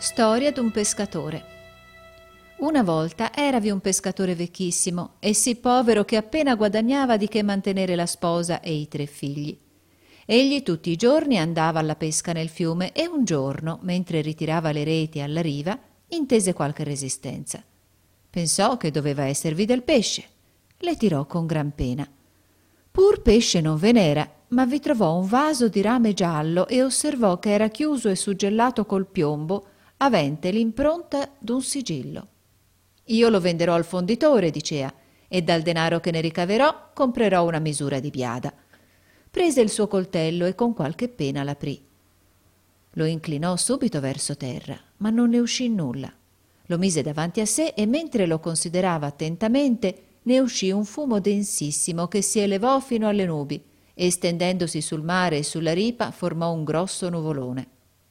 Storia d'un pescatore. Una volta eravi un pescatore vecchissimo e sì povero che appena guadagnava di che mantenere la sposa e i 3 figli. Egli tutti i giorni andava alla pesca nel fiume e un giorno, mentre ritirava le reti alla riva, intese qualche resistenza. Pensò che doveva esservi del pesce. Le tirò con gran pena. Pur pesce non ve n'era, ma vi trovò un vaso di rame giallo e osservò che era chiuso e suggellato col piombo, avente l'impronta d'un sigillo. «Io lo venderò al fonditore», dicea, «e dal denaro che ne ricaverò comprerò una misura di biada». Prese il suo coltello e con qualche pena l'aprì. Lo inclinò subito verso terra, ma non ne uscì nulla. Lo mise davanti a sé e mentre lo considerava attentamente ne uscì un fumo densissimo che si elevò fino alle nubi e stendendosi sul mare e sulla ripa formò un grosso nuvolone.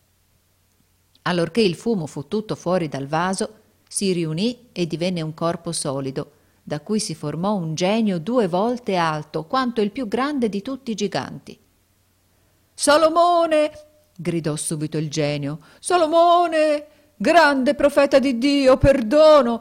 Allorché il fumo fu tutto fuori dal vaso, si riunì e divenne un corpo solido, da cui si formò un genio 2 volte alto quanto il più grande di tutti i giganti. «Salomone!» gridò subito il genio. «Salomone! Grande profeta di Dio, perdono,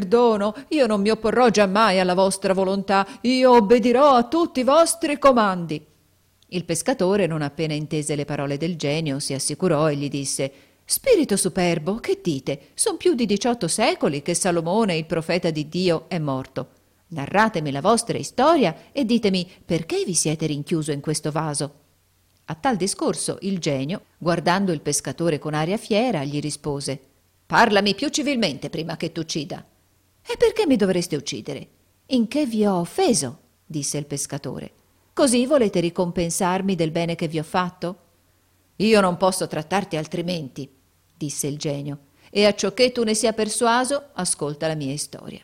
io non mi opporrò giammai alla vostra volontà, io obbedirò a tutti i vostri comandi». Il pescatore, non appena intese le parole del genio, si assicurò e gli disse: «Spirito superbo, che dite? Son più di 18 secoli che Salomone, il profeta di Dio, è morto. Narratemi la vostra storia e ditemi perché vi siete rinchiuso in questo vaso». A tal discorso il genio, guardando il pescatore con aria fiera, gli rispose: «Parlami più civilmente prima che t'uccida». «E perché mi dovreste uccidere? In che vi ho offeso?» disse il pescatore. «Così volete ricompensarmi del bene che vi ho fatto?» «Io non posso trattarti altrimenti», disse il genio, «e accioché tu ne sia persuaso, ascolta la mia storia.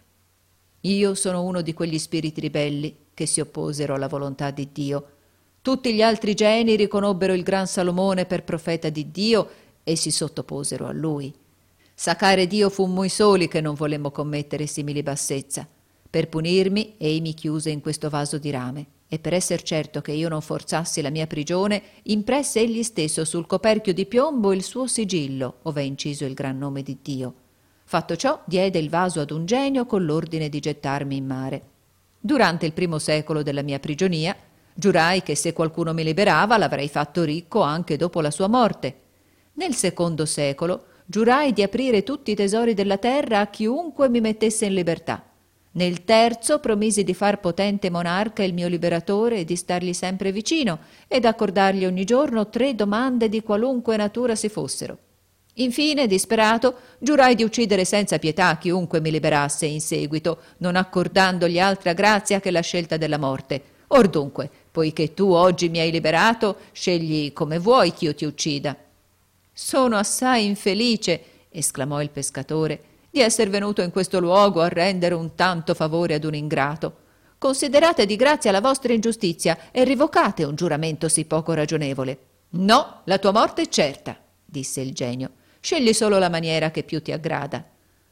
Io sono uno di quegli spiriti ribelli che si opposero alla volontà di Dio. Tutti gli altri geni riconobbero il gran Salomone per profeta di Dio e si sottoposero a lui. Sacare Dio fummoi soli che non volemmo commettere simili bassezza. Per punirmi, ei mi chiuse in questo vaso di rame, e per esser certo che io non forzassi la mia prigione, impresse egli stesso sul coperchio di piombo il suo sigillo, ove è inciso il gran nome di Dio. Fatto ciò, diede il vaso ad un genio con l'ordine di gettarmi in mare. Durante il 1° secolo della mia prigionia, giurai che se qualcuno mi liberava l'avrei fatto ricco anche dopo la sua morte. Nel 2° secolo giurai di aprire tutti i tesori della terra a chiunque mi mettesse in libertà. Nel 3° promisi di far potente monarca il mio liberatore e di stargli sempre vicino ed accordargli ogni giorno 3 domande di qualunque natura si fossero. Infine, disperato, giurai di uccidere senza pietà chiunque mi liberasse in seguito, non accordandogli altra grazia che la scelta della morte. Or dunque, poiché tu oggi mi hai liberato, scegli come vuoi ch'io ti uccida». «Sono assai infelice», esclamò il pescatore, «di esser venuto in questo luogo a rendere un tanto favore ad un ingrato. Considerate di grazia la vostra ingiustizia e rivocate un giuramento sì poco ragionevole». «No, la tua morte è certa», disse il genio. «Scegli solo la maniera che più ti aggrada».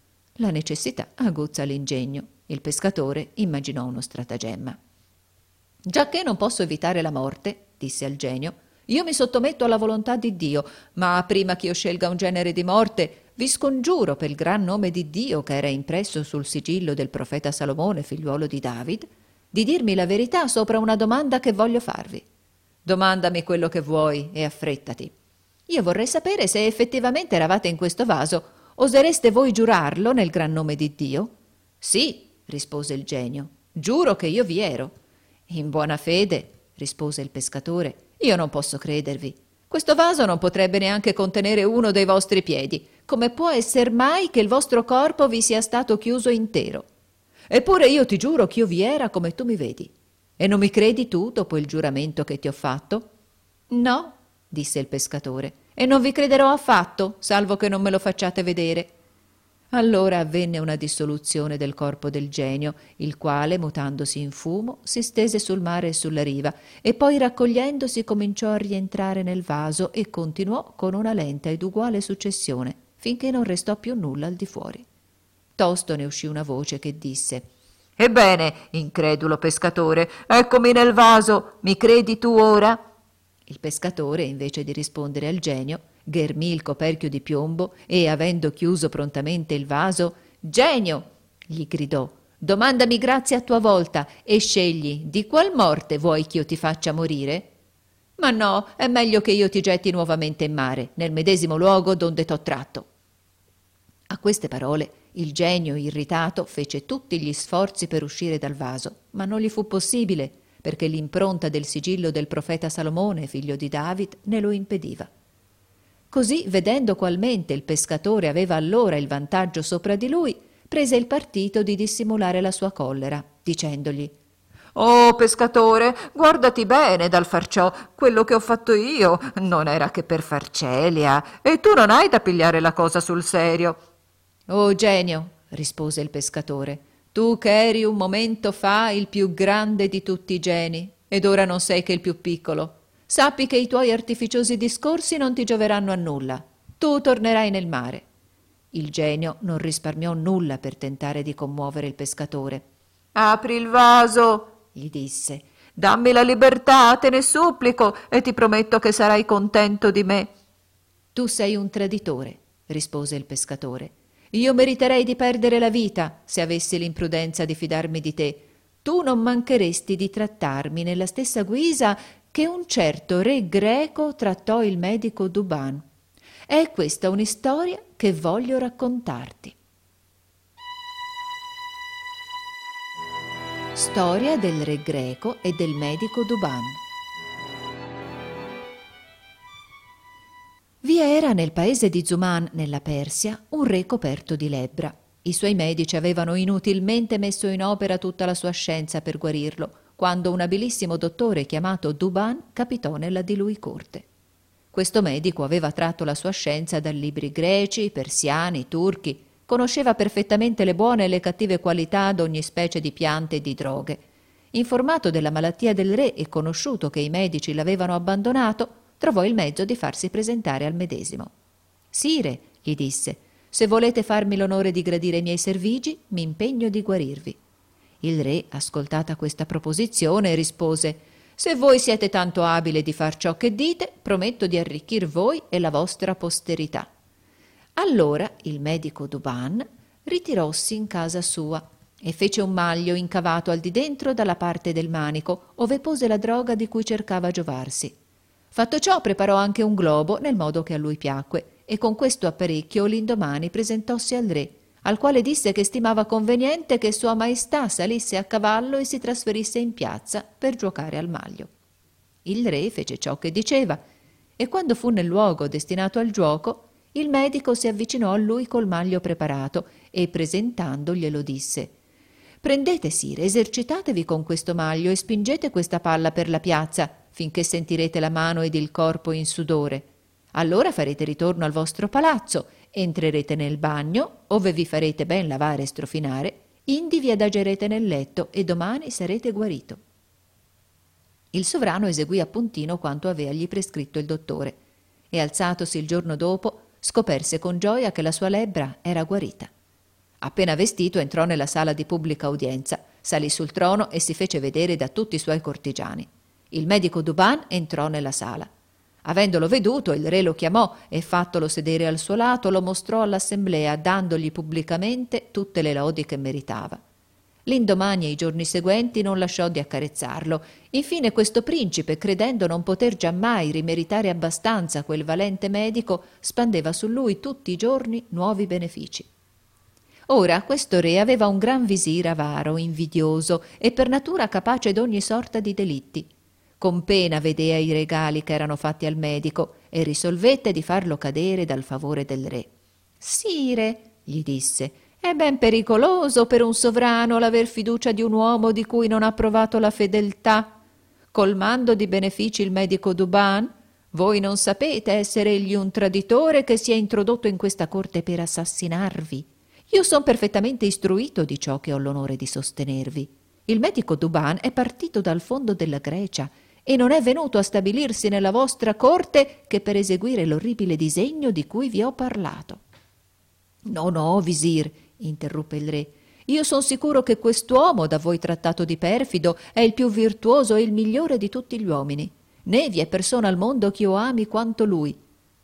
La necessità aguzza l'ingegno. Il pescatore immaginò uno stratagemma. «Giacché non posso evitare la morte», disse al genio, «io mi sottometto alla volontà di Dio, ma prima che io scelga un genere di morte, vi scongiuro per il gran nome di Dio che era impresso sul sigillo del profeta Salomone, figliuolo di David, di dirmi la verità sopra una domanda che voglio farvi. Domandami quello che vuoi e affrettati. Io vorrei sapere se effettivamente eravate in questo vaso. Osereste voi giurarlo nel gran nome di Dio?» «Sì», rispose il genio, «giuro che io vi ero». «In buona fede», rispose il pescatore, «io non posso credervi. Questo vaso non potrebbe neanche contenere uno dei vostri piedi. Come può esser mai che il vostro corpo vi sia stato chiuso intero? Eppure io ti giuro ch'io vi era come tu mi vedi. E non mi credi tu dopo il giuramento che ti ho fatto?» «No», disse il pescatore, «e non vi crederò affatto, salvo che non me lo facciate vedere». Allora avvenne una dissoluzione del corpo del genio, il quale, mutandosi in fumo, si stese sul mare e sulla riva, e poi raccogliendosi cominciò a rientrare nel vaso e continuò con una lenta ed uguale successione, finché non restò più nulla al di fuori. Tosto ne uscì una voce che disse: «Ebbene, incredulo pescatore, eccomi nel vaso, mi credi tu ora?» Il pescatore, invece di rispondere al genio, ghermì il coperchio di piombo e, avendo chiuso prontamente il vaso, «Genio!» gli gridò, «domandami grazie a tua volta e scegli di qual morte vuoi ch'io ti faccia morire?» «Ma no, è meglio che io ti getti nuovamente in mare, nel medesimo luogo donde t'ho tratto.» A queste parole il genio, irritato, fece tutti gli sforzi per uscire dal vaso, ma non gli fu possibile, perché l'impronta del sigillo del profeta Salomone, figlio di David, ne lo impediva. Così, vedendo qualmente il pescatore aveva allora il vantaggio sopra di lui, prese il partito di dissimulare la sua collera, dicendogli: «Oh, pescatore, guardati bene dal far ciò. Quello che ho fatto io non era che per far celia, e tu non hai da pigliare la cosa sul serio.» «Oh, genio», rispose il pescatore, «tu che eri un momento fa il più grande di tutti i geni, ed ora non sei che il più piccolo. Sappi che i tuoi artificiosi discorsi non ti gioveranno a nulla. Tu tornerai nel mare.» Il genio non risparmiò nulla per tentare di commuovere il pescatore. «Apri il vaso», gli disse, «dammi la libertà, te ne supplico, e ti prometto che sarai contento di me.» «Tu sei un traditore», rispose il pescatore. «Io meriterei di perdere la vita se avessi l'imprudenza di fidarmi di te. Tu non mancheresti di trattarmi nella stessa guisa che un certo re greco trattò il medico Duban. È questa un'istoria che voglio raccontarti.» Storia del re greco e del medico Duban. Vi era nel paese di Zuman, nella Persia, un re coperto di lebbra. I suoi medici avevano inutilmente messo in opera tutta la sua scienza per guarirlo, quando un abilissimo dottore chiamato Duban capitò nella di lui corte. Questo medico aveva tratto la sua scienza da libri greci, persiani, turchi, conosceva perfettamente le buone e le cattive qualità d'ogni specie di piante e di droghe. Informato della malattia del re e conosciuto che i medici l'avevano abbandonato, trovò il mezzo di farsi presentare al medesimo. «Sire», gli disse, «se volete farmi l'onore di gradire i miei servigi, mi impegno di guarirvi.» Il re, ascoltata questa proposizione, rispose: «Se voi siete tanto abile di far ciò che dite, prometto di arricchir voi e la vostra posterità.» Allora il medico Duban ritirossi in casa sua e fece un maglio incavato al di dentro dalla parte del manico, ove pose la droga di cui cercava giovarsi. Fatto ciò, preparò anche un globo nel modo che a lui piacque, e con questo apparecchio l'indomani presentossi al re, al quale disse che stimava conveniente che Sua Maestà salisse a cavallo e si trasferisse in piazza per giocare al maglio. Il re fece ciò che diceva, e quando fu nel luogo destinato al giuoco, il medico si avvicinò a lui col maglio preparato e, presentandoglielo, disse: «Prendete, sire, esercitatevi con questo maglio e spingete questa palla per la piazza finché sentirete la mano ed il corpo in sudore. Allora farete ritorno al vostro palazzo, entrerete nel bagno, ove vi farete ben lavare e strofinare, indi vi adagerete nel letto e domani sarete guarito.» Il sovrano eseguì appuntino quanto aveagli prescritto il dottore, e alzatosi il giorno dopo scoperse con gioia che la sua lebbra era guarita. Appena vestito entrò nella sala di pubblica udienza, salì sul trono e si fece vedere da tutti i suoi cortigiani. Il medico Duban entrò nella sala. Avendolo veduto, il re lo chiamò e, fattolo sedere al suo lato, lo mostrò all'assemblea, dandogli pubblicamente tutte le lodi che meritava. L'indomani e i giorni seguenti non lasciò di accarezzarlo. Infine questo principe, credendo non poter giammai rimeritare abbastanza quel valente medico, spandeva su lui tutti i giorni nuovi benefici. Ora questo re aveva un gran visir avaro, invidioso e per natura capace d'ogni sorta di delitti. Con pena vedea i regali che erano fatti al medico e risolvette di farlo cadere dal favore del re. «Sire», gli disse, «è ben pericoloso per un sovrano l'aver fiducia di un uomo di cui non ha provato la fedeltà. Colmando di benefici il medico Duban, voi non sapete essere egli un traditore che si è introdotto in questa corte per assassinarvi. Io son perfettamente istruito di ciò che ho l'onore di sostenervi. Il medico Duban è partito dal fondo della Grecia e non è venuto a stabilirsi nella vostra corte che per eseguire l'orribile disegno di cui vi ho parlato.» «No, no, visir», interruppe il re, «io son sicuro che quest'uomo, da voi trattato di perfido, è il più virtuoso e il migliore di tutti gli uomini. Né vi è persona al mondo ch'io ami quanto lui.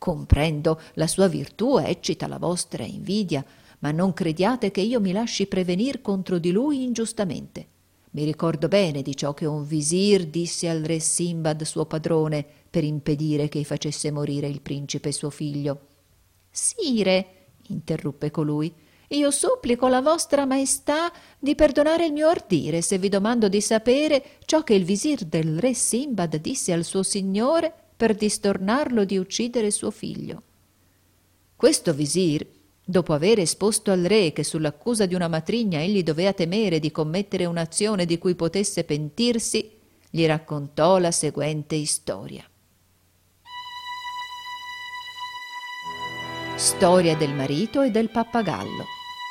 Comprendo, la sua virtù eccita la vostra invidia, ma non crediate che io mi lasci prevenir contro di lui ingiustamente. Mi ricordo bene di ciò che un visir disse al re Simbad suo padrone per impedire che facesse morire il principe suo figlio. Sire, interruppe colui, io supplico la vostra maestà di perdonare il mio ardire se vi domando di sapere ciò che il visir del re Simbad disse al suo signore per distornarlo di uccidere suo figlio. Questo visir, dopo aver esposto al re che sull'accusa di una matrigna egli doveva temere di commettere un'azione di cui potesse pentirsi, gli raccontò la seguente storia. Storia del marito e del pappagallo.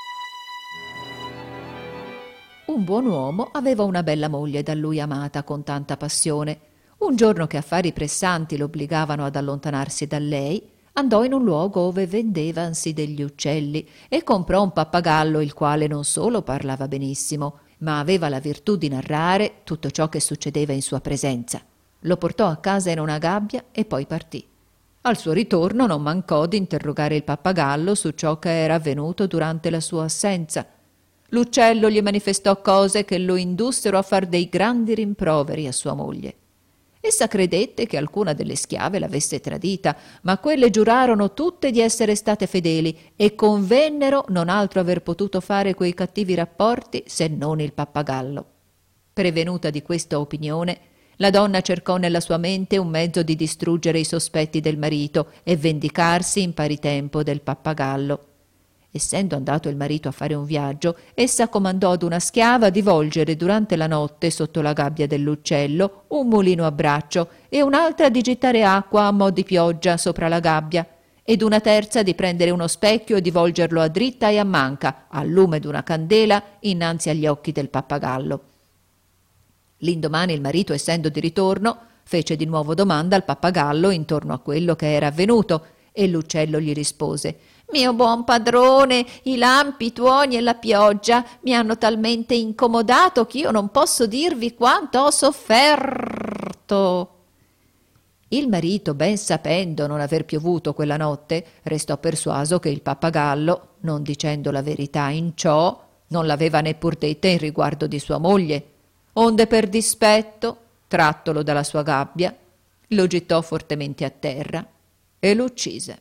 Un buon uomo aveva una bella moglie da lui amata con tanta passione. Un giorno che affari pressanti l'obbligavano ad allontanarsi da lei, andò in un luogo ove vendevansi degli uccelli e comprò un pappagallo il quale non solo parlava benissimo, ma aveva la virtù di narrare tutto ciò che succedeva in sua presenza. Lo portò a casa in una gabbia e poi partì. Al suo ritorno non mancò di interrogare il pappagallo su ciò che era avvenuto durante la sua assenza. L'uccello gli manifestò cose che lo indussero a far dei grandi rimproveri a sua moglie. Essa credette che alcuna delle schiave l'avesse tradita, ma quelle giurarono tutte di essere state fedeli e convennero non altro aver potuto fare quei cattivi rapporti se non il pappagallo. Prevenuta di questa opinione, la donna cercò nella sua mente un mezzo di distruggere i sospetti del marito e vendicarsi in pari tempo del pappagallo. Essendo andato il marito a fare un viaggio, essa comandò ad una schiava di volgere durante la notte sotto la gabbia dell'uccello un mulino a braccio e un'altra di gettare acqua a mo' di pioggia sopra la gabbia ed una terza di prendere uno specchio e di volgerlo a dritta e a manca, al lume d'una candela, innanzi agli occhi del pappagallo. L'indomani il marito, essendo di ritorno, fece di nuovo domanda al pappagallo intorno a quello che era avvenuto e l'uccello gli rispose: «Mio buon padrone, i lampi, i tuoni e la pioggia mi hanno talmente incomodato che io non posso dirvi quanto ho sofferto». Il marito, ben sapendo non aver piovuto quella notte, restò persuaso che il pappagallo, non dicendo la verità in ciò, non l'aveva neppur detta in riguardo di sua moglie, onde per dispetto, trattolo dalla sua gabbia, lo gittò fortemente a terra e lo uccise.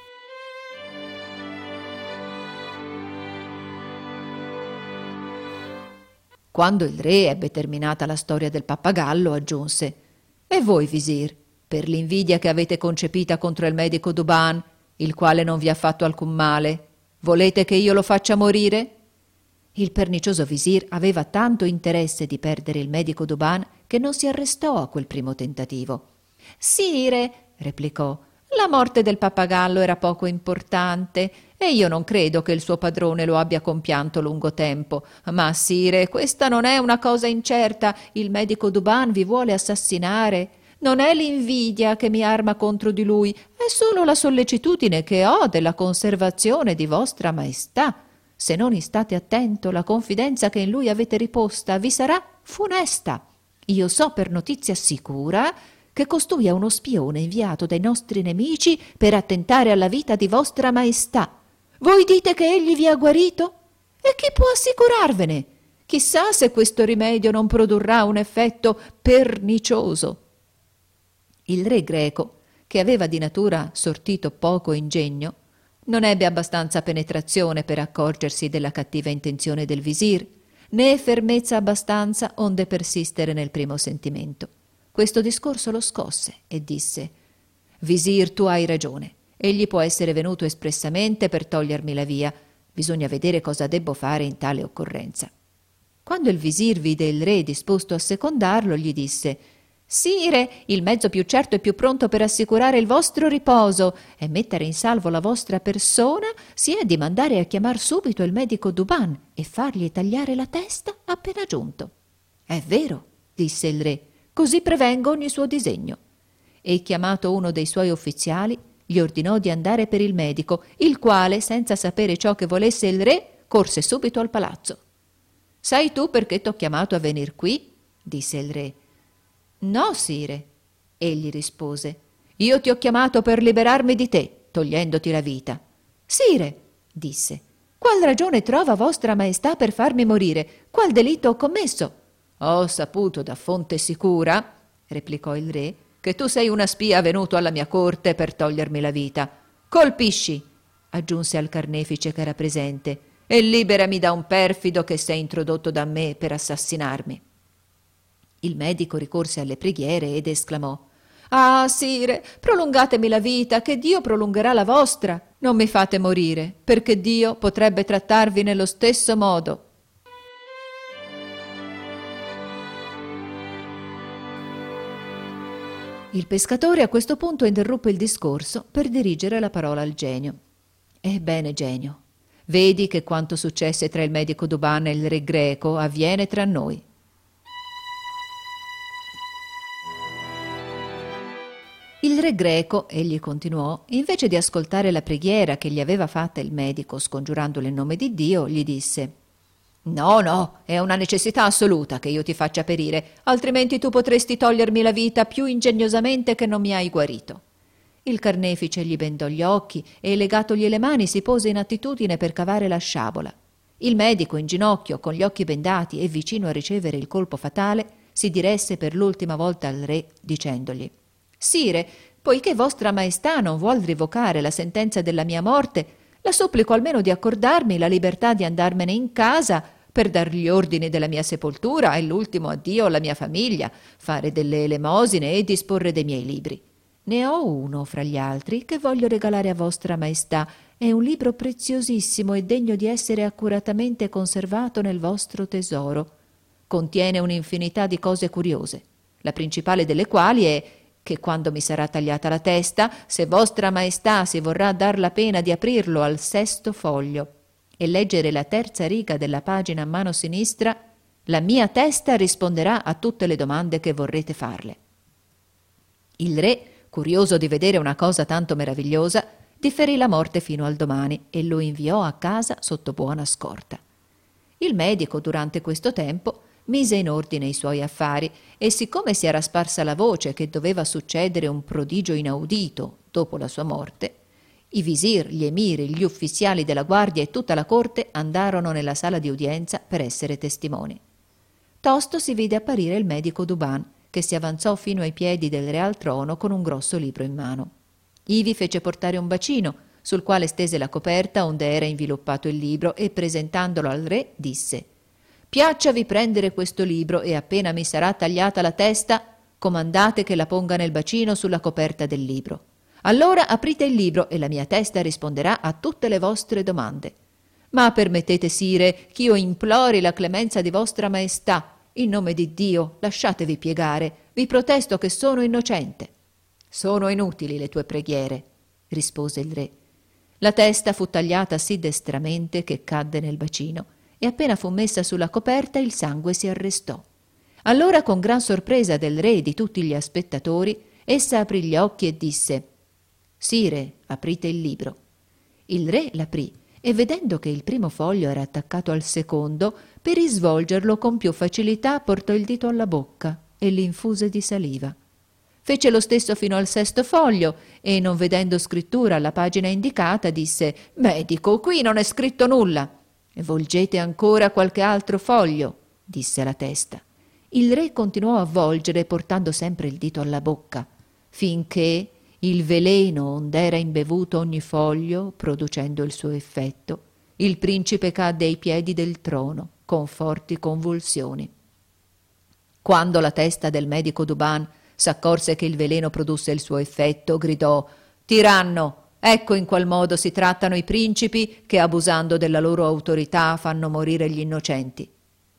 Quando il re ebbe terminata la storia del pappagallo, aggiunse: «E voi, visir, per l'invidia che avete concepita contro il medico Duban, il quale non vi ha fatto alcun male, volete che io lo faccia morire?» Il pernicioso visir aveva tanto interesse di perdere il medico Duban che non si arrestò a quel primo tentativo. «Sire», replicò, «la morte del pappagallo era poco importante e io non credo che il suo padrone lo abbia compianto lungo tempo. Ma, sire, questa non è una cosa incerta. Il medico Duban vi vuole assassinare. Non è l'invidia che mi arma contro di lui, è solo la sollecitudine che ho della conservazione di vostra maestà. Se non istate attento, la confidenza che in lui avete riposta vi sarà funesta. Io so per notizia sicura che costui è uno spione inviato dai nostri nemici per attentare alla vita di vostra maestà. Voi dite che egli vi ha guarito? E chi può assicurarvene? Chissà se questo rimedio non produrrà un effetto pernicioso». Il re greco, che aveva di natura sortito poco ingegno, non ebbe abbastanza penetrazione per accorgersi della cattiva intenzione del visir, né fermezza abbastanza onde persistere nel primo sentimento. Questo discorso lo scosse e disse: «Visir, tu hai ragione. Egli può essere venuto espressamente per togliermi la via. Bisogna vedere cosa debbo fare in tale occorrenza». Quando il visir vide il re disposto a secondarlo, gli disse: «Sire, il mezzo più certo e più pronto per assicurare il vostro riposo e mettere in salvo la vostra persona sia di mandare a chiamar subito il medico Duban e fargli tagliare la testa appena giunto». «È vero», disse il re, «così prevengo ogni suo disegno». E chiamato uno dei suoi ufficiali, gli ordinò di andare per il medico, il quale, senza sapere ciò che volesse il re, corse subito al palazzo. «Sai tu perché t'ho chiamato a venir qui?» disse il re. «No, sire», egli rispose, Io ti ho chiamato per liberarmi di te, togliendoti la vita. Sire, disse, qual ragione trova vostra maestà per farmi morire? Qual delitto ho commesso? Ho saputo da fonte sicura, replicò il re, che tu sei una spia venuto alla mia corte per togliermi la vita. Colpisci, aggiunse al carnefice che era presente, e liberami da un perfido che sei introdotto da me per assassinarmi. Il medico ricorse alle preghiere ed esclamò: Ah, sire, prolungatemi la vita, che Dio prolungherà la vostra. Non mi fate morire, perché Dio potrebbe trattarvi nello stesso modo. Il pescatore a questo punto interruppe il discorso per dirigere la parola al genio. Ebbene, genio, vedi che quanto successe tra il medico Duban e il re greco avviene tra noi. Il re greco, egli continuò, invece di ascoltare la preghiera che gli aveva fatta il medico scongiurandolo in nome di Dio, gli disse: No, no, è una necessità assoluta che io ti faccia perire, altrimenti tu potresti togliermi la vita più ingegnosamente che non mi hai guarito. Il carnefice gli bendò gli occhi e, legatogli le mani, si pose in attitudine per cavare la sciabola. Il medico, in ginocchio, con gli occhi bendati e vicino a ricevere il colpo fatale, si diresse per l'ultima volta al re, dicendogli: Sire, poiché vostra maestà non vuol rivocare la sentenza della mia morte, la supplico almeno di accordarmi la libertà di andarmene in casa per dar gli ordini della mia sepoltura e l'ultimo addio alla mia famiglia, fare delle elemosine e disporre dei miei libri. Ne ho uno fra gli altri che voglio regalare a vostra maestà. È un libro preziosissimo e degno di essere accuratamente conservato nel vostro tesoro. Contiene un'infinità di cose curiose, la principale delle quali è che quando mi sarà tagliata la testa, se vostra maestà si vorrà dar la pena di aprirlo al 6° foglio e leggere la 3ª riga della pagina a mano sinistra, la mia testa risponderà a tutte le domande che vorrete farle. Il re, curioso di vedere una cosa tanto meravigliosa, differì la morte fino al domani e lo inviò a casa sotto buona scorta. Il medico, durante questo tempo, mise in ordine i suoi affari e, siccome si era sparsa la voce che doveva succedere un prodigio inaudito dopo la sua morte, i visir, gli emiri, gli ufficiali della guardia e tutta la corte andarono nella sala di udienza per essere testimoni. Tosto si vide apparire il medico Duban, che si avanzò fino ai piedi del re al trono con un grosso libro in mano. Ivi fece portare un bacino, sul quale stese la coperta onde era inviluppato il libro e, presentandolo al re, disse: Piacciavi prendere questo libro e appena mi sarà tagliata la testa, comandate che la ponga nel bacino sulla coperta del libro. Allora aprite il libro e la mia testa risponderà a tutte le vostre domande. Ma permettete, sire, ch'io implori la clemenza di vostra maestà. In nome di Dio, lasciatevi piegare. Vi protesto che sono innocente. Sono inutili le tue preghiere, rispose il re. La testa fu tagliata sì destramente che cadde nel bacino e appena fu messa sulla coperta il sangue si arrestò. Allora, con gran sorpresa del re e di tutti gli aspettatori, essa aprì gli occhi e disse: Sire, aprite il libro. Il re l'aprì e, vedendo che il primo foglio era attaccato al secondo, per risvolgerlo con più facilità portò il dito alla bocca e l'infuse di saliva. Fece lo stesso fino al 6° foglio e, non vedendo scrittura alla pagina indicata, disse: Medico, qui non è scritto nulla. Volgete ancora qualche altro foglio, disse la testa. Il re continuò a volgere, portando sempre il dito alla bocca, finché il veleno ond'era imbevuto ogni foglio, producendo il suo effetto, il principe cadde ai piedi del trono con forti convulsioni. Quando la testa del medico Duban s'accorse che il veleno produsse il suo effetto, gridò: Tiranno! Ecco in qual modo si trattano i principi che, abusando della loro autorità, fanno morire gli innocenti.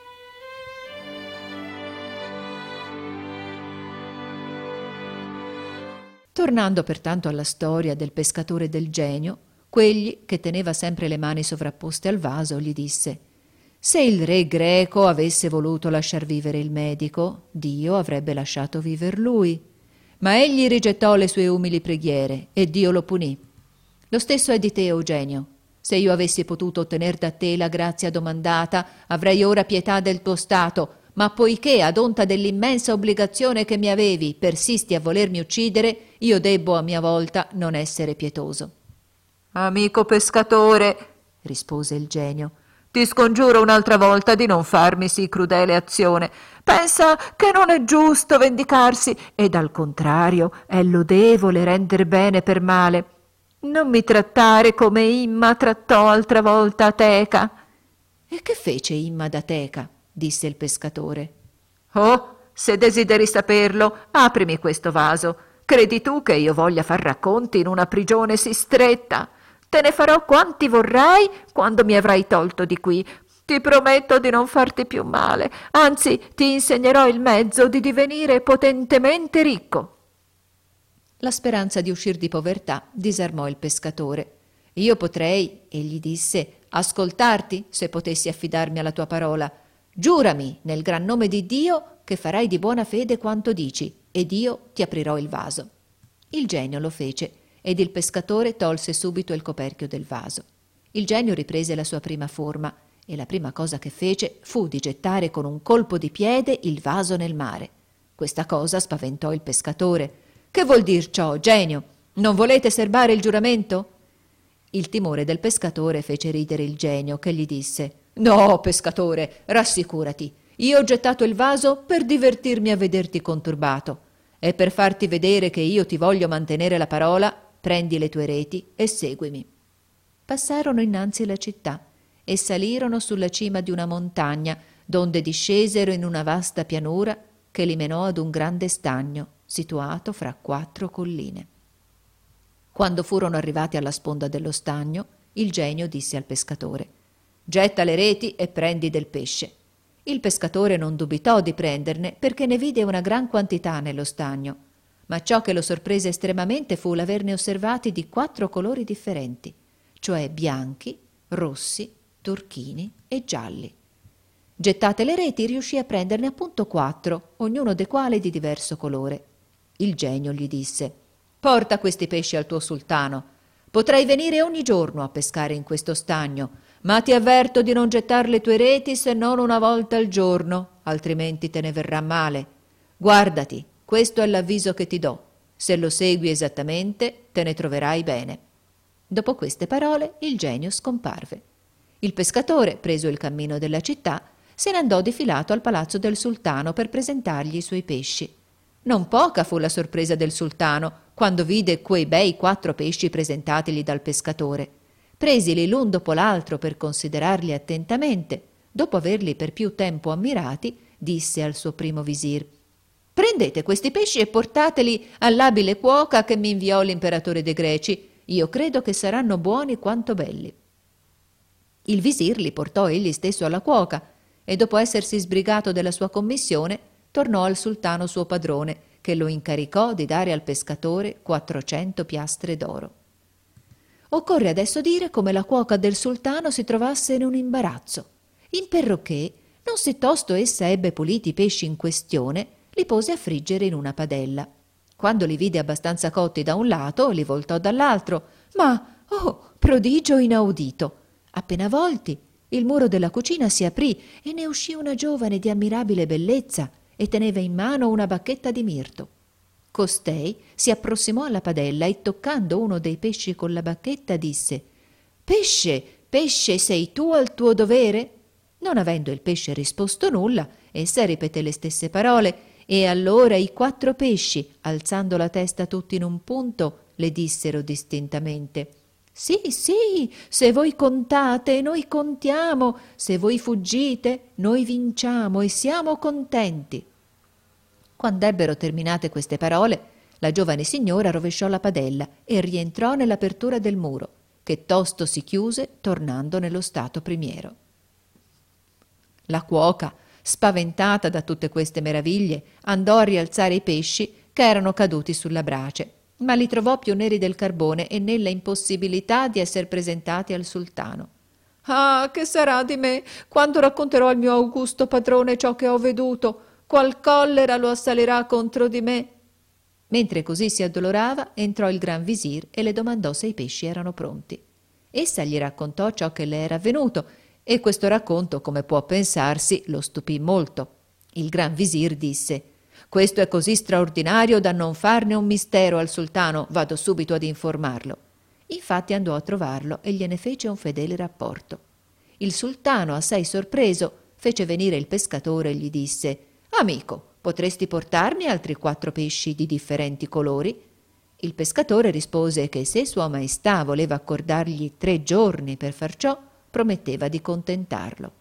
Tornando pertanto alla storia del pescatore e del genio, quegli, che teneva sempre le mani sovrapposte al vaso, gli disse: Se il re greco avesse voluto lasciar vivere il medico, Dio avrebbe lasciato viver lui. Ma egli rigettò le sue umili preghiere e Dio lo punì. Lo stesso è di te, Eugenio. Se io avessi potuto ottener da te la grazia domandata, avrei ora pietà del tuo stato, ma poiché ad onta dell'immensa obbligazione che mi avevi persisti a volermi uccidere, io debbo a mia volta non essere pietoso». «Amico pescatore», rispose il genio, «ti scongiuro un'altra volta di non farmi sì crudele azione. Pensa che non è giusto vendicarsi ed al contrario è lodevole render bene per male. Non mi trattare come Imma trattò altra volta Ateca». «E che fece Imma d'Ateca?» disse il pescatore. «Oh, se desideri saperlo, aprimi questo vaso. Credi tu che io voglia far racconti in una prigione sì stretta? Te ne farò quanti vorrai quando mi avrai tolto di qui. Ti prometto di non farti più male, anzi ti insegnerò il mezzo di divenire potentemente ricco». La speranza di uscir di povertà disarmò il pescatore. «Io potrei», egli disse, «ascoltarti se potessi affidarmi alla tua parola. Giurami, nel gran nome di Dio, che farai di buona fede quanto dici, ed io ti aprirò il vaso». Il genio lo fece, ed il pescatore tolse subito il coperchio del vaso. Il genio riprese la sua prima forma, e la prima cosa che fece fu di gettare con un colpo di piede il vaso nel mare. Questa cosa spaventò il pescatore. «Che vuol dir ciò, genio? Non volete serbare il giuramento?» Il timore del pescatore fece ridere il genio, che gli disse: «No, pescatore, rassicurati. Io ho gettato il vaso per divertirmi a vederti conturbato. E per farti vedere che io ti voglio mantenere la parola, prendi le tue reti e seguimi». Passarono innanzi alla città e salirono sulla cima di una montagna, donde discesero in una vasta pianura che li menò ad un grande stagno situato fra 4 colline. Quando furono arrivati alla sponda dello stagno, il genio disse al pescatore: «Getta le reti e prendi del pesce». Il pescatore non dubitò di prenderne, perché ne vide una gran quantità nello stagno, ma ciò che lo sorprese estremamente fu l'averne osservati di 4 colori differenti, cioè bianchi, rossi, turchini e gialli. Gettate le reti, riuscì a prenderne appunto 4, ognuno dei quali di diverso colore. Il genio gli disse: «Porta questi pesci al tuo sultano. Potrai venire ogni giorno a pescare in questo stagno, ma ti avverto di non gettar le tue reti se non una volta al giorno, altrimenti te ne verrà male. Guardati, questo è l'avviso che ti do. Se lo segui esattamente, te ne troverai bene». Dopo queste parole il genio scomparve. Il pescatore, preso il cammino della città, se ne andò difilato al palazzo del sultano per presentargli i suoi pesci. Non poca fu la sorpresa del sultano quando vide quei bei 4 pesci presentatigli dal pescatore. Presili l'un dopo l'altro per considerarli attentamente. Dopo averli per più tempo ammirati, disse al suo primo visir: «Prendete questi pesci e portateli all'abile cuoca che mi inviò l'imperatore dei Greci. Io credo che saranno buoni quanto belli». Il visir li portò egli stesso alla cuoca e, dopo essersi sbrigato della sua commissione, tornò al sultano suo padrone, che lo incaricò di dare al pescatore 400 piastre d'oro. Occorre adesso dire come la cuoca del sultano si trovasse in un imbarazzo. Imperroché, non sì tosto essa ebbe puliti i pesci in questione, li pose a friggere in una padella. Quando li vide abbastanza cotti da un lato, li voltò dall'altro, ma, oh, prodigio inaudito! Appena volti, il muro della cucina si aprì e ne uscì una giovane di ammirabile bellezza e teneva in mano una bacchetta di mirto. Costei si approssimò alla padella e, toccando uno dei pesci con la bacchetta, disse: «Pesce, pesce, sei tu al tuo dovere?» Non avendo il pesce risposto nulla, essa ripeté le stesse parole, e allora i 4 pesci, alzando la testa tutti in un punto, le dissero distintamente: «Sì, sì, se voi contate, noi contiamo, se voi fuggite, noi vinciamo e siamo contenti». Quando ebbero terminate queste parole, la giovane signora rovesciò la padella e rientrò nell'apertura del muro, che tosto si chiuse, tornando nello stato primiero. La cuoca, spaventata da tutte queste meraviglie, andò a rialzare i pesci che erano caduti sulla brace, ma li trovò più neri del carbone e nella impossibilità di esser presentati al sultano. «Ah, che sarà di me quando racconterò al mio augusto padrone ciò che ho veduto? Qual collera lo assalirà contro di me?» Mentre così si addolorava, entrò il gran visir e le domandò se i pesci erano pronti. Essa gli raccontò ciò che le era avvenuto, e questo racconto, come può pensarsi, lo stupì molto. Il gran visir disse: «Questo è così straordinario da non farne un mistero al sultano, vado subito ad informarlo». Infatti andò a trovarlo e gliene fece un fedele rapporto. Il sultano, assai sorpreso, fece venire il pescatore e gli disse: «Amico, potresti portarmi altri 4 pesci di differenti colori?» Il pescatore rispose che se Sua Maestà voleva accordargli 3 giorni per far ciò, prometteva di contentarlo.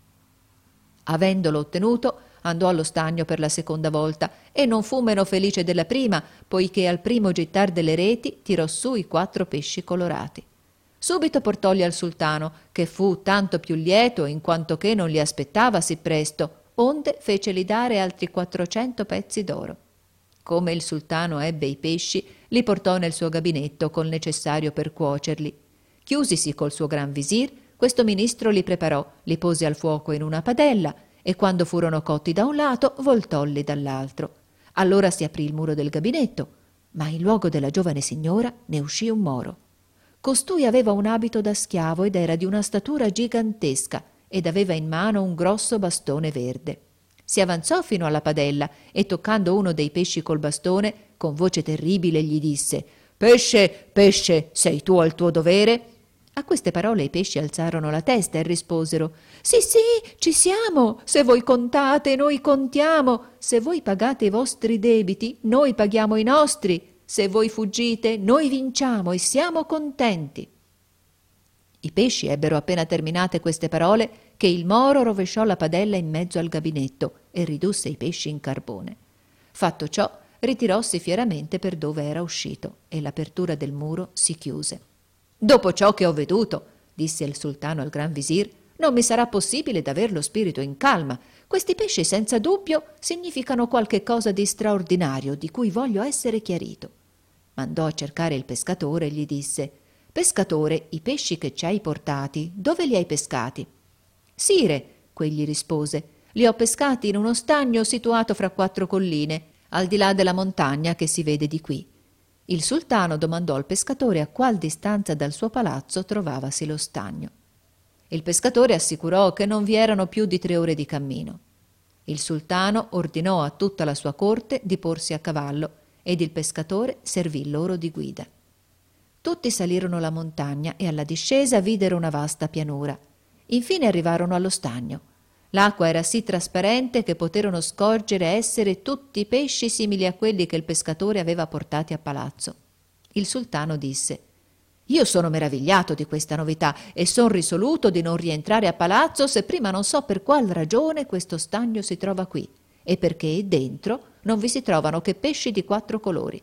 Avendolo ottenuto, andò allo stagno per la seconda volta e non fu meno felice della prima, poiché al primo gittar delle reti tirò su i 4 pesci colorati. Subito portolli al sultano, che fu tanto più lieto in quanto che non li aspettava sì presto, onde feceli dare altri 400 pezzi d'oro. Come il sultano ebbe i pesci, li portò nel suo gabinetto col necessario per cuocerli. Chiusisi col suo gran visir, questo ministro li preparò, li pose al fuoco in una padella e quando furono cotti da un lato, voltolli dall'altro. Allora si aprì il muro del gabinetto, ma in luogo della giovane signora ne uscì un moro. Costui aveva un abito da schiavo ed era di una statura gigantesca ed aveva in mano un grosso bastone verde. Si avanzò fino alla padella e toccando uno dei pesci col bastone, con voce terribile gli disse: «Pesce, pesce, sei tu al tuo dovere?» A queste parole i pesci alzarono la testa e risposero: «Sì, sì, ci siamo. Se voi contate, noi contiamo. Se voi pagate i vostri debiti, noi paghiamo i nostri. Se voi fuggite, noi vinciamo e siamo contenti». I pesci ebbero appena terminate queste parole che il moro rovesciò la padella in mezzo al gabinetto e ridusse i pesci in carbone. Fatto ciò, ritirossi fieramente per dove era uscito e l'apertura del muro si chiuse. «Dopo ciò che ho veduto», disse il sultano al gran visir, «non mi sarà possibile d'aver lo spirito in calma. Questi pesci senza dubbio significano qualche cosa di straordinario di cui voglio essere chiarito». Mandò a cercare il pescatore e gli disse: «Pescatore, i pesci che ci hai portati, dove li hai pescati?» «Sire», quegli rispose, «li ho pescati in uno stagno situato fra 4 colline, al di là della montagna che si vede di qui». Il sultano domandò al pescatore a qual distanza dal suo palazzo trovavasi lo stagno. Il pescatore assicurò che non vi erano più di 3 ore di cammino. Il sultano ordinò a tutta la sua corte di porsi a cavallo ed il pescatore servì loro di guida. Tutti salirono la montagna e alla discesa videro una vasta pianura. Infine arrivarono allo stagno. L'acqua era sì trasparente che poterono scorgere essere tutti pesci simili a quelli che il pescatore aveva portati a palazzo. Il sultano disse: «Io sono meravigliato di questa novità e son risoluto di non rientrare a palazzo se prima non so per qual ragione questo stagno si trova qui e perché dentro non vi si trovano che pesci di 4 colori».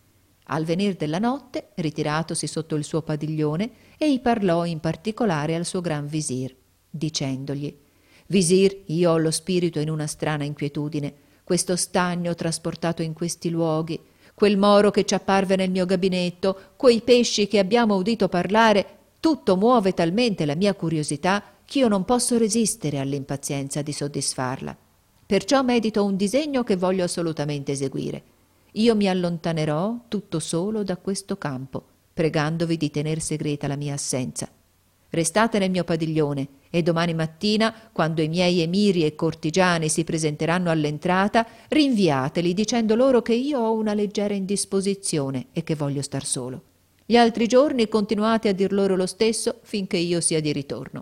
Al venir della notte, ritiratosi sotto il suo padiglione, ei parlò in particolare al suo gran visir, dicendogli: «Visir, io ho lo spirito in una strana inquietudine. Questo stagno trasportato in questi luoghi, quel moro che ci apparve nel mio gabinetto, quei pesci che abbiamo udito parlare, tutto muove talmente la mia curiosità ch'io non posso resistere all'impazienza di soddisfarla. Perciò medito un disegno che voglio assolutamente eseguire. Io mi allontanerò tutto solo da questo campo, pregandovi di tener segreta la mia assenza. Restate nel mio padiglione e domani mattina, quando i miei emiri e cortigiani si presenteranno all'entrata, rinviateli dicendo loro che io ho una leggera indisposizione e che voglio star solo. Gli altri giorni continuate a dir loro lo stesso finché io sia di ritorno».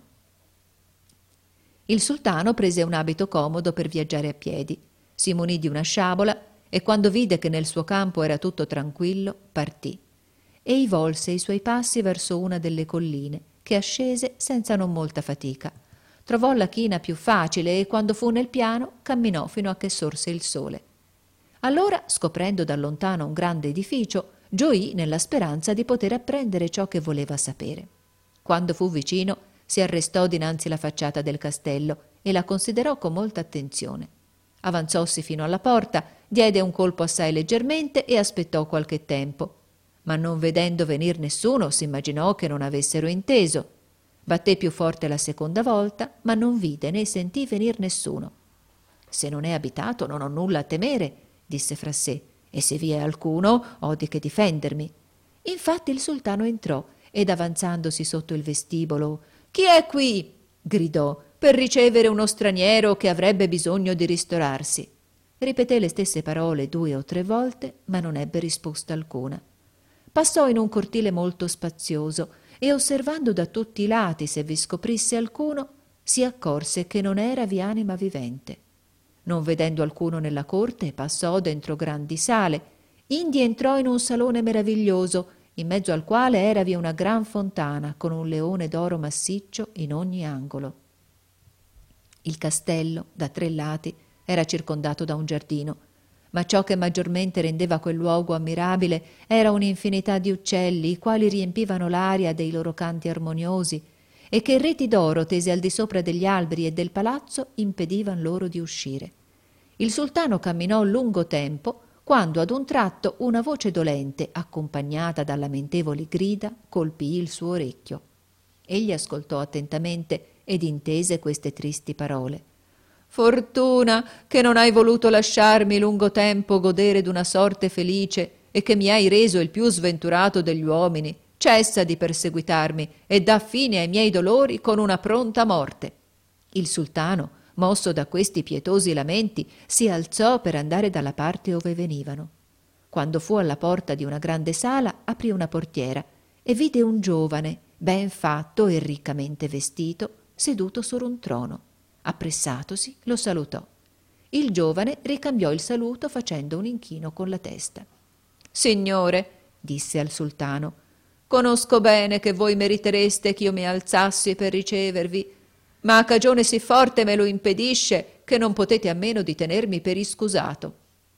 Il sultano prese un abito comodo per viaggiare a piedi, si munì di una sciabola e quando vide che nel suo campo era tutto tranquillo, partì. Ei volse i suoi passi verso una delle colline, che ascese senza non molta fatica. Trovò la china più facile e quando fu nel piano camminò fino a che sorse il sole. Allora, scoprendo da lontano un grande edificio, gioì nella speranza di poter apprendere ciò che voleva sapere. Quando fu vicino, si arrestò dinanzi la facciata del castello e la considerò con molta attenzione. Avanzossi fino alla porta, diede un colpo assai leggermente e aspettò qualche tempo. Ma non vedendo venir nessuno, s'immaginò che non avessero inteso. Batté più forte la seconda volta, ma non vide né sentì venir nessuno. «Se non è abitato non ho nulla a temere», disse fra sé, «e se vi è alcuno ho di che difendermi». Infatti il sultano entrò ed avanzandosi sotto il vestibolo: «Chi è qui?» gridò, per ricevere uno straniero che avrebbe bisogno di ristorarsi. Ripeté le stesse parole 2 o 3 volte, ma non ebbe risposta alcuna. Passò in un cortile molto spazioso e, osservando da tutti i lati se vi scoprisse alcuno, si accorse che non era vi anima vivente. Non vedendo alcuno nella corte, passò dentro grandi sale, indi entrò in un salone meraviglioso, in mezzo al quale eravi una gran fontana con un leone d'oro massiccio in ogni angolo. Il castello, da 3 lati, era circondato da un giardino, ma ciò che maggiormente rendeva quel luogo ammirabile era un'infinità di uccelli, i quali riempivano l'aria dei loro canti armoniosi e che reti d'oro tese al di sopra degli alberi e del palazzo impedivan loro di uscire. Il sultano camminò lungo tempo, quando ad un tratto una voce dolente, accompagnata da lamentevoli grida, colpì il suo orecchio. Egli ascoltò attentamente ed intese queste tristi parole. «Fortuna che non hai voluto lasciarmi lungo tempo godere d'una sorte felice e che mi hai reso il più sventurato degli uomini, cessa di perseguitarmi e dà fine ai miei dolori con una pronta morte». Il sultano, mosso da questi pietosi lamenti, si alzò per andare dalla parte ove venivano. Quando fu alla porta di una grande sala, aprì una portiera e vide un giovane, ben fatto e riccamente vestito, seduto su un trono. Appressatosi, lo salutò. Il giovane ricambiò il saluto facendo un inchino con la testa. «Signore», disse al sultano, «conosco bene che voi meritereste ch'io mi alzassi per ricevervi, ma a cagione sì forte me lo impedisce che non potete a meno di tenermi per iscusato».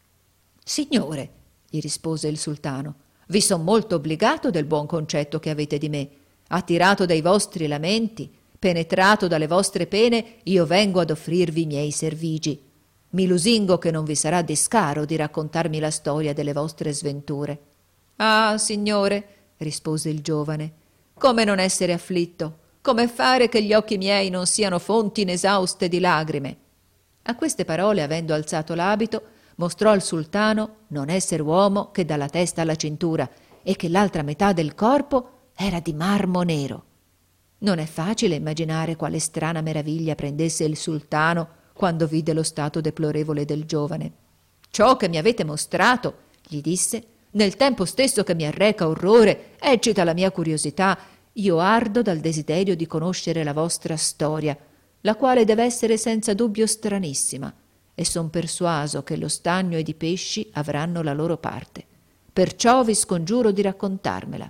«Signore», gli rispose il sultano, «vi son molto obbligato del buon concetto che avete di me. Attirato dai vostri lamenti, penetrato dalle vostre pene, io vengo ad offrirvi i miei servigi. Mi lusingo che non vi sarà discaro di raccontarmi la storia delle vostre sventure». «Ah, signore», rispose il giovane, «come non essere afflitto? Come fare che gli occhi miei non siano fonti inesauste di lagrime?» A queste parole, avendo alzato l'abito, mostrò al sultano non esser uomo che dalla testa alla cintura e che l'altra metà del corpo era di marmo nero. Non è facile immaginare quale strana meraviglia prendesse il sultano quando vide lo stato deplorevole del giovane. «Ciò che mi avete mostrato», gli disse, «nel tempo stesso che mi arreca orrore, eccita la mia curiosità. Io ardo dal desiderio di conoscere la vostra storia, la quale deve essere senza dubbio stranissima, e son persuaso che lo stagno ed i pesci avranno la loro parte. Perciò vi scongiuro di raccontarmela».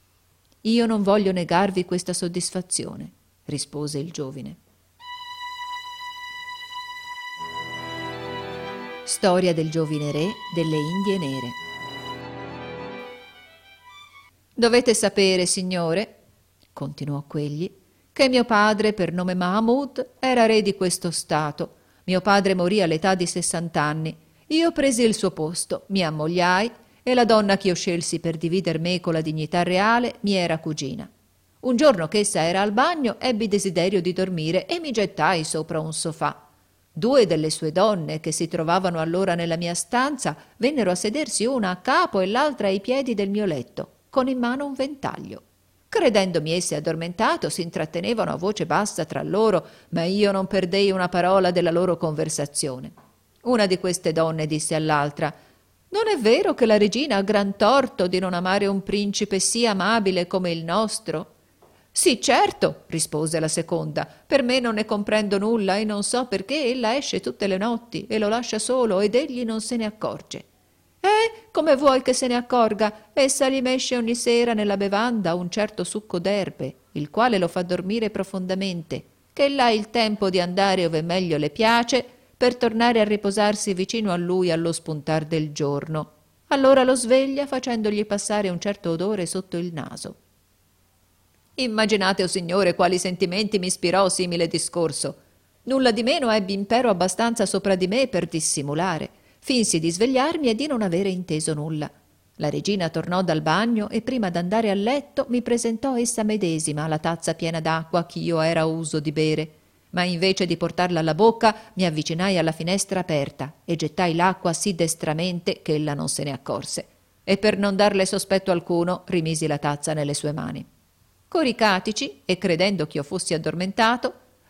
«Io non voglio negarvi questa soddisfazione», rispose il giovine. Storia del giovine re delle Indie Nere. «Dovete sapere, signore», continuò quegli, «che mio padre, per nome Mahmud, era re di questo stato. Mio padre morì all'età di 60 anni. Io presi il suo posto, mi ammogliai, e la donna che io scelsi per divider me con la dignità reale mi era cugina. Un giorno ch'essa era al bagno, ebbi desiderio di dormire e mi gettai sopra un sofà. 2 delle sue donne, che si trovavano allora nella mia stanza, vennero a sedersi una a capo e l'altra ai piedi del mio letto, con in mano un ventaglio. Credendomi esse addormentato, si intrattenevano a voce bassa tra loro, ma io non perdei una parola della loro conversazione. Una di queste donne disse all'altra: «Non è vero che la regina ha gran torto di non amare un principe sì amabile come il nostro?» «Sì, certo», rispose la seconda, «per me non ne comprendo nulla e non so perché ella esce tutte le notti e lo lascia solo ed egli non se ne accorge». Come vuoi che se ne accorga? Essa gli mesce ogni sera nella bevanda un certo succo d'erbe, il quale lo fa dormire profondamente, che ella ha il tempo di andare ove meglio le piace, per tornare a riposarsi vicino a lui allo spuntar del giorno. Allora lo sveglia facendogli passare un certo odore sotto il naso». Immaginate, o signore, quali sentimenti mi ispirò simile discorso. Nulla di meno ebbi impero abbastanza sopra di me per dissimulare. Finsi di svegliarmi e di non avere inteso nulla. La regina tornò dal bagno e prima d'andare a letto mi presentò essa medesima la tazza piena d'acqua ch'io era uso di bere, ma invece di portarla alla bocca mi avvicinai alla finestra aperta e gettai l'acqua sì destramente che ella non se ne accorse, e per non darle sospetto alcuno rimisi la tazza nelle sue mani. Coricatici, e credendo ch'io fossi addormentato,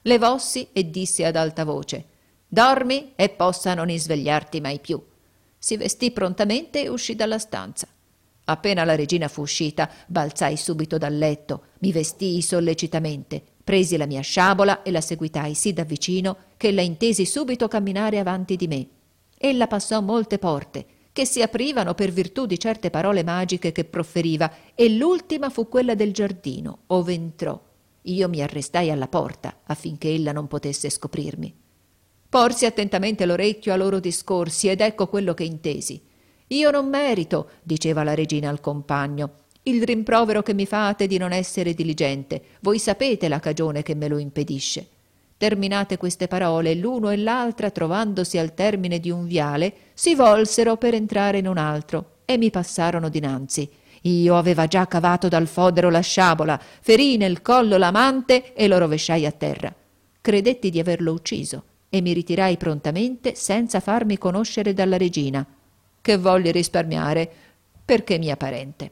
Levossi e dissi ad alta voce: «Dormi e possa non isvegliarti mai più». Si vestì prontamente e uscì dalla stanza. Appena la regina fu uscita, balzai subito dal letto, mi vestii sollecitamente, presi la mia sciabola e la seguitai sì da vicino che la intesi subito camminare avanti di me. Ella passò molte porte, che si aprivano per virtù di certe parole magiche che profferiva, e l'ultima fu quella del giardino, ove entrò. Io mi arrestai alla porta, affinché ella non potesse scoprirmi. Porsi attentamente l'orecchio a loro discorsi, ed ecco quello che intesi. «Io non merito», diceva la regina al compagno, «il rimprovero che mi fate di non essere diligente. Voi sapete la cagione che me lo impedisce». Terminate queste parole, l'uno e l'altra, trovandosi al termine di un viale, si volsero per entrare in un altro e mi passarono dinanzi. Io aveva già cavato dal fodero la sciabola, ferii nel collo l'amante e lo rovesciai a terra. Credetti di averlo ucciso e mi ritirai prontamente senza farmi conoscere dalla regina, che volli risparmiare perché mia parente.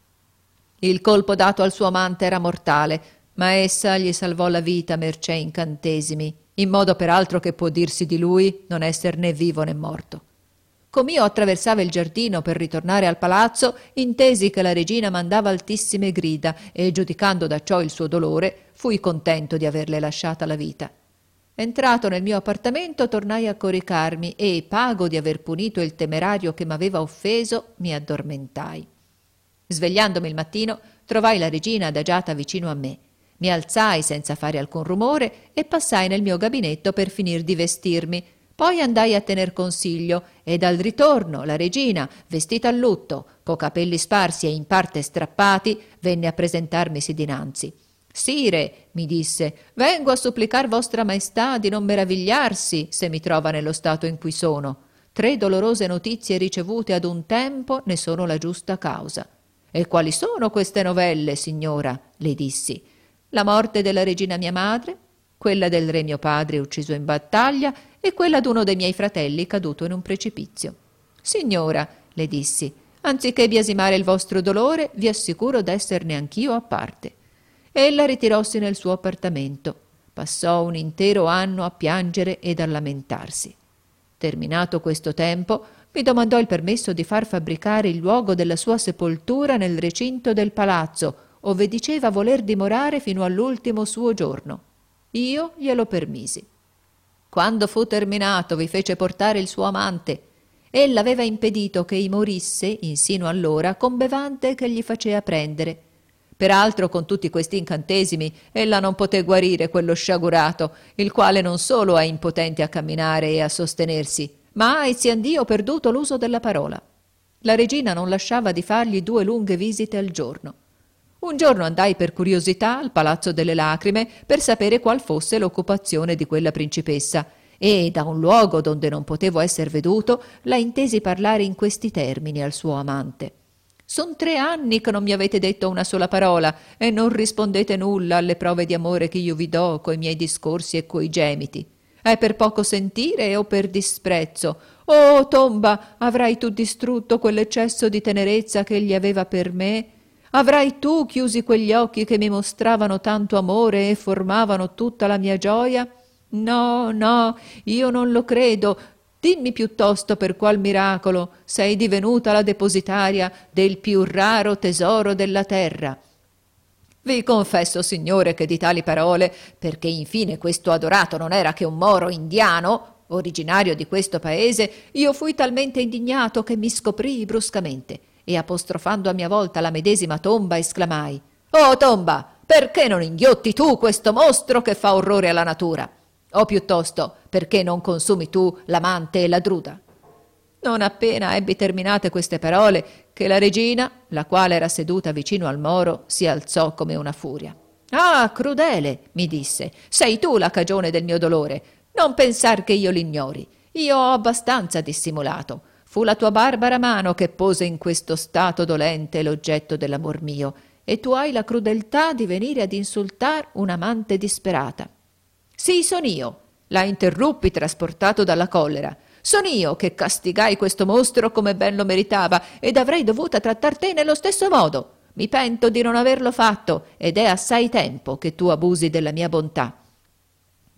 Il colpo dato al suo amante era mortale, ma essa gli salvò la vita mercé incantesimi, in modo peraltro che può dirsi di lui non esser né vivo né morto. Com'io attraversava il giardino per ritornare al palazzo, intesi che la regina mandava altissime grida e, giudicando da ciò il suo dolore, fui contento di averle lasciata la vita. Entrato nel mio appartamento, tornai a coricarmi e, pago di aver punito il temerario che m'aveva offeso, mi addormentai. Svegliandomi il mattino, trovai la regina adagiata vicino a me. Mi alzai senza fare alcun rumore e passai nel mio gabinetto per finir di vestirmi. Poi andai a tener consiglio ed al ritorno la regina, vestita a lutto, co capelli sparsi e in parte strappati, venne a presentarmisi dinanzi. «Sire», mi disse, «vengo a supplicar vostra maestà di non meravigliarsi se mi trova nello stato in cui sono. 3 dolorose notizie ricevute ad un tempo ne sono la giusta causa». «E quali sono queste novelle, signora?» le dissi. «La morte della regina mia madre, quella del re mio padre ucciso in battaglia e quella d'uno dei miei fratelli caduto in un precipizio». «Signora», le dissi, «anziché biasimare il vostro dolore, vi assicuro d'esserne anch'io a parte». Ella ritirossi nel suo appartamento. Passò un intero anno a piangere ed a lamentarsi. Terminato questo tempo, mi domandò il permesso di far fabbricare il luogo della sua sepoltura nel recinto del palazzo, ove diceva voler dimorare fino all'ultimo suo giorno. Io glielo permisi. Quando fu terminato, vi fece portare il suo amante. Ella aveva impedito che ei morisse, insino allora, con bevande che gli facea prendere. Peraltro, con tutti questi incantesimi, ella non poté guarire quello sciagurato, il quale non solo è impotente a camminare e a sostenersi, ma ha, ezziandio, perduto l'uso della parola. La regina non lasciava di fargli 2 lunghe visite al giorno. Un giorno andai per curiosità al Palazzo delle Lacrime per sapere qual fosse l'occupazione di quella principessa, e da un luogo donde non potevo esser veduto la intesi parlare in questi termini al suo amante. «Son 3 anni che non mi avete detto una sola parola e non rispondete nulla alle prove di amore che io vi do coi miei discorsi e coi gemiti. È per poco sentire o per disprezzo? Oh, tomba, avrai tu distrutto quell'eccesso di tenerezza che egli aveva per me? Avrai tu chiusi quegli occhi che mi mostravano tanto amore e formavano tutta la mia gioia? No, no, io non lo credo. Dimmi piuttosto per qual miracolo sei divenuta la depositaria del più raro tesoro della terra». «Vi confesso, signore, che di tali parole, perché infine questo adorato non era che un moro indiano, originario di questo paese, io fui talmente indignato che mi scoprii bruscamente e, apostrofando a mia volta la medesima tomba, esclamai: «Oh tomba, perché non inghiotti tu questo mostro che fa orrore alla natura? O piuttosto, perché non consumi tu l'amante e la druda?» Non appena ebbi terminate queste parole, che la regina, la quale era seduta vicino al moro, si alzò come una furia. «Ah, crudele», mi disse, «sei tu la cagione del mio dolore. Non pensar che io l'ignori. Io ho abbastanza dissimulato. Fu la tua barbara mano che pose in questo stato dolente l'oggetto dell'amor mio, e tu hai la crudeltà di venire ad insultar un'amante disperata». «Sì, son io», la interruppi trasportato dalla collera. «Son io che castigai questo mostro come ben lo meritava ed avrei dovuta trattar te nello stesso modo. Mi pento di non averlo fatto ed è assai tempo che tu abusi della mia bontà».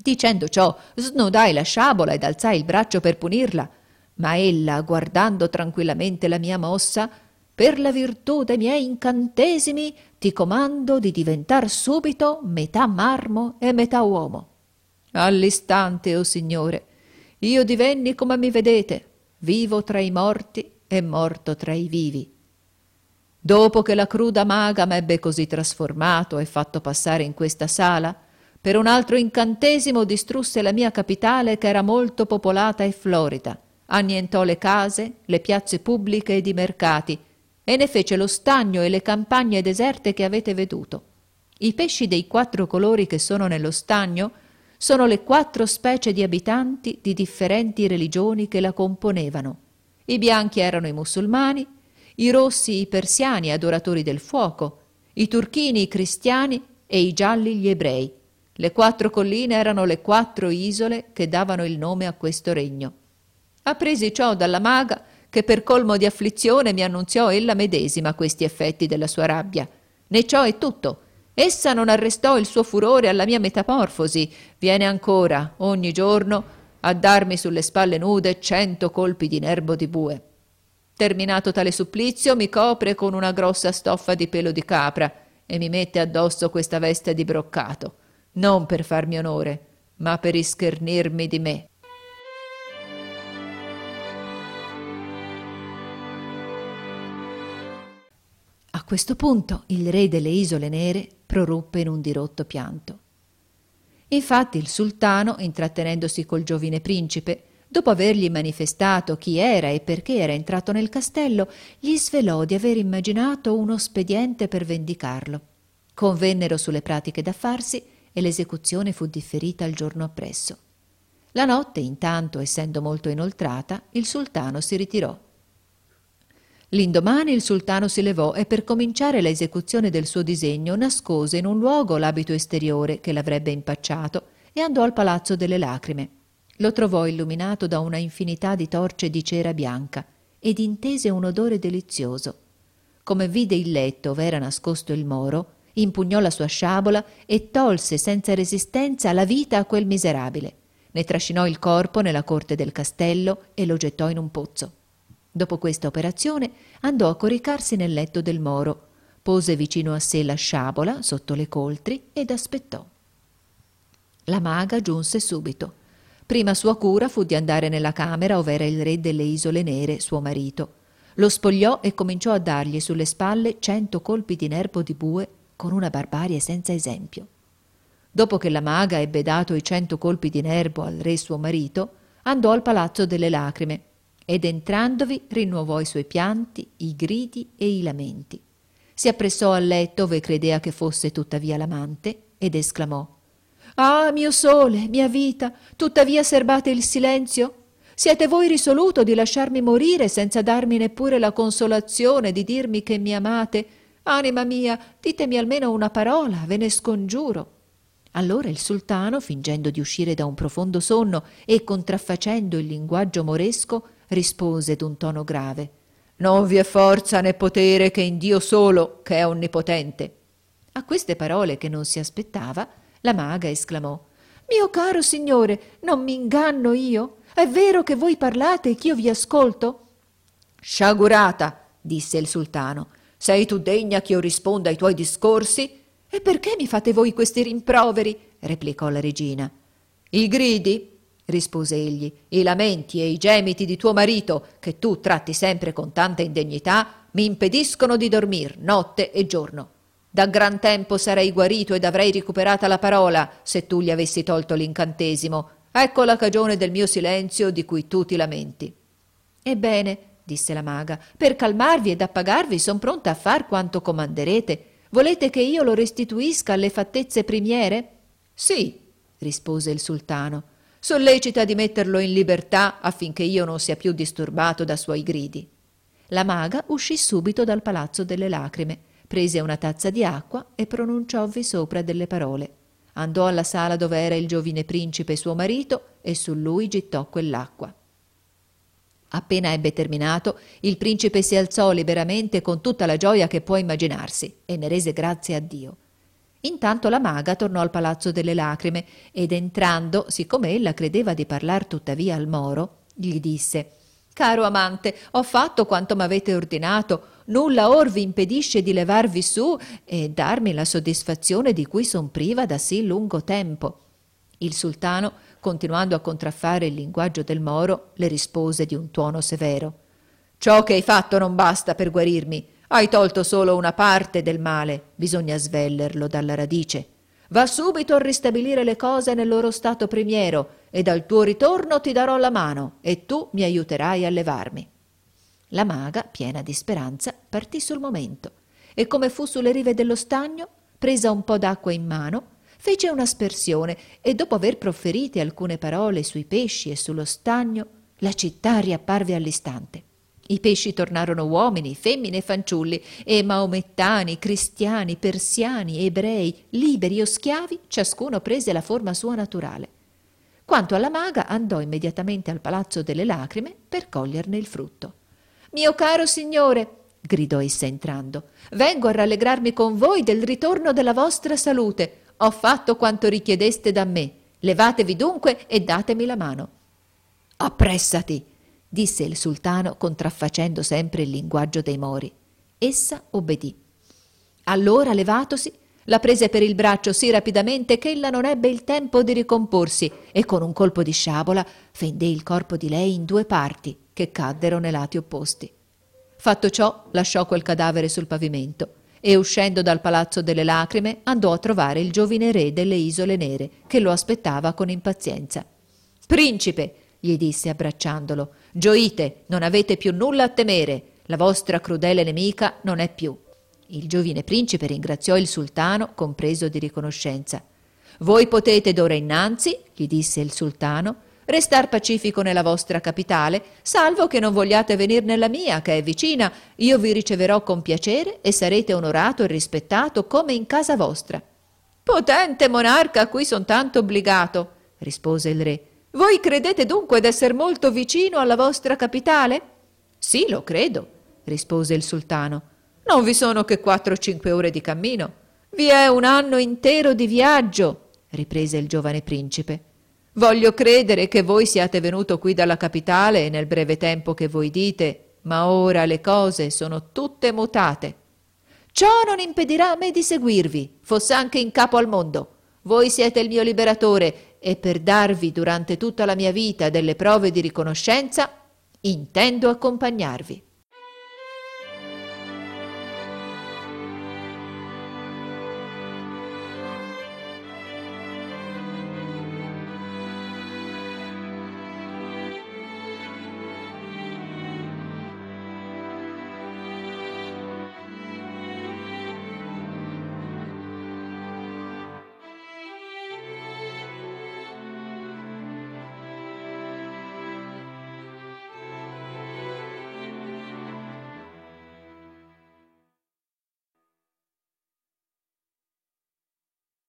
Dicendo ciò, snodai la sciabola ed alzai il braccio per punirla, ma ella, guardando tranquillamente la mia mossa, per la virtù dei miei incantesimi ti comando di diventar subito metà marmo e metà uomo. All'istante, o signore, io divenni come mi vedete, vivo tra i morti e morto tra i vivi. Dopo che la cruda maga m'ebbe così trasformato e fatto passare in questa sala, per un altro incantesimo distrusse la mia capitale che era molto popolata e florida, annientò le case, le piazze pubbliche ed i mercati, e ne fece lo stagno e le campagne deserte che avete veduto. I pesci dei 4 colori che sono nello stagno sono le 4 specie di abitanti di differenti religioni che la componevano. I bianchi erano i musulmani, i rossi i persiani adoratori del fuoco, i turchini i cristiani e i gialli gli ebrei. Le 4 colline erano le 4 isole che davano il nome a questo regno. Appresi ciò dalla maga, che per colmo di afflizione mi annunziò ella medesima questi effetti della sua rabbia. Né ciò è tutto. Essa non arrestò il suo furore alla mia metamorfosi. Viene ancora, ogni giorno, a darmi sulle spalle nude 100 colpi di nerbo di bue. Terminato tale supplizio, mi copre con una grossa stoffa di pelo di capra e mi mette addosso questa veste di broccato, non per farmi onore, ma per ischernirmi di me. A questo punto il re delle Isole Nere proruppe in un dirotto pianto. Infatti il sultano, intrattenendosi col giovine principe, dopo avergli manifestato chi era e perché era entrato nel castello, gli svelò di aver immaginato uno spediente per vendicarlo. Convennero sulle pratiche da farsi e l'esecuzione fu differita al giorno appresso. La notte, intanto, essendo molto inoltrata, il sultano si ritirò. L'indomani il sultano si levò e per cominciare la esecuzione del suo disegno nascose in un luogo l'abito esteriore che l'avrebbe impacciato e andò al palazzo delle lacrime. Lo trovò illuminato da una infinità di torce di cera bianca ed intese un odore delizioso. Come vide il letto ove era nascosto il moro, impugnò la sua sciabola e tolse senza resistenza la vita a quel miserabile. Ne trascinò il corpo nella corte del castello e lo gettò in un pozzo. Dopo questa operazione andò a coricarsi nel letto del moro, pose vicino a sé la sciabola sotto le coltri ed aspettò. La maga giunse subito. Prima sua cura fu di andare nella camera ov'era il re delle Isole Nere, suo marito. Lo spogliò e cominciò a dargli sulle spalle 100 colpi di nervo di bue con una barbarie senza esempio. Dopo che la maga ebbe dato i 100 colpi di nervo al re suo marito, andò al palazzo delle lacrime ed entrandovi rinnovò i suoi pianti, i gridi e i lamenti. Si appressò al letto ove credea che fosse tuttavia l'amante ed esclamò: «Ah, mio sole, mia vita, tuttavia serbate il silenzio? Siete voi risoluto di lasciarmi morire senza darmi neppure la consolazione di dirmi che mi amate? Anima mia, ditemi almeno una parola, ve ne scongiuro». Allora il sultano, fingendo di uscire da un profondo sonno e contraffacendo il linguaggio moresco, rispose d'un tono grave: «Non vi è forza né potere che in Dio solo, che è onnipotente». A queste parole, che non si aspettava, la maga esclamò: «Mio caro signore, non mi inganno io? È vero che voi parlate e ch'io vi ascolto?» «Sciagurata», disse il sultano, «sei tu degna che io risponda ai tuoi discorsi?» «E perché mi fate voi questi rimproveri?» replicò la regina. «I gridi», rispose egli, «i lamenti e i gemiti di tuo marito, che tu tratti sempre con tanta indegnità, mi impediscono di dormir notte e giorno. Da gran tempo sarei guarito ed avrei recuperata la parola se tu gli avessi tolto l'incantesimo. Ecco la cagione del mio silenzio di cui tu ti lamenti». «Ebbene», disse la maga, «per calmarvi ed appagarvi son pronta a far quanto comanderete. Volete che io lo restituisca alle fattezze primiere?» «Sì», rispose il sultano, «sollecita di metterlo in libertà affinché io non sia più disturbato da suoi gridi». La maga uscì subito dal palazzo delle lacrime, prese una tazza di acqua e pronunciòvi sopra delle parole. Andò alla sala dove era il giovine principe suo marito e su lui gittò quell'acqua. Appena ebbe terminato, il principe si alzò liberamente con tutta la gioia che può immaginarsi e ne rese grazie a Dio. Intanto la maga tornò al Palazzo delle Lacrime ed entrando, siccome ella credeva di parlar tuttavia al Moro, gli disse: «Caro amante, ho fatto quanto m'avete ordinato, nulla or vi impedisce di levarvi su e darmi la soddisfazione di cui son priva da sì lungo tempo». Il sultano, continuando a contraffare il linguaggio del Moro, le rispose di un tuono severo: «Ciò che hai fatto non basta per guarirmi. Hai tolto solo una parte del male, bisogna svellerlo dalla radice. Va subito a ristabilire le cose nel loro stato primiero ed al tuo ritorno ti darò la mano e tu mi aiuterai a levarmi». La maga, piena di speranza, partì sul momento e come fu sulle rive dello stagno, presa un po' d'acqua in mano, fece un'aspersione e dopo aver profferite alcune parole sui pesci e sullo stagno, la città riapparve all'istante. I pesci tornarono uomini, femmine e fanciulli, e maomettani, cristiani, persiani, ebrei, liberi o schiavi, ciascuno prese la forma sua naturale. Quanto alla maga, andò immediatamente al Palazzo delle Lacrime per coglierne il frutto. «Mio caro signore», gridò essa entrando, «vengo a rallegrarmi con voi del ritorno della vostra salute. Ho fatto quanto richiedeste da me. Levatevi dunque e datemi la mano». «Appressati», disse il sultano contraffacendo sempre il linguaggio dei Mori. Essa obbedì. Allora, levatosi, la prese per il braccio sì rapidamente che ella non ebbe il tempo di ricomporsi e con un colpo di sciabola fendé il corpo di lei in 2 parti che caddero nei lati opposti. Fatto ciò, lasciò quel cadavere sul pavimento e uscendo dal Palazzo delle Lacrime andò a trovare il giovine re delle Isole Nere che lo aspettava con impazienza. «Principe», gli disse abbracciandolo, «gioite, non avete più nulla a temere, la vostra crudele nemica non è più». Il giovine principe ringraziò il sultano compreso di riconoscenza. «Voi potete d'ora innanzi», gli disse il sultano, «restar pacifico nella vostra capitale, salvo che non vogliate venir nella mia, che è vicina. Io vi riceverò con piacere e sarete onorato e rispettato come in casa vostra». «Potente monarca a cui son tanto obbligato», rispose il re, «voi credete dunque d'esser molto vicino alla vostra capitale?» «Sì, lo credo», rispose il sultano. «Non vi sono che 4 o 5 ore di cammino». «Vi è un anno intero di viaggio», riprese il giovane principe. «Voglio credere che voi siate venuto qui dalla capitale nel breve tempo che voi dite, ma ora le cose sono tutte mutate. Ciò non impedirà a me di seguirvi, fosse anche in capo al mondo. Voi siete il mio liberatore e per darvi durante tutta la mia vita delle prove di riconoscenza intendo accompagnarvi».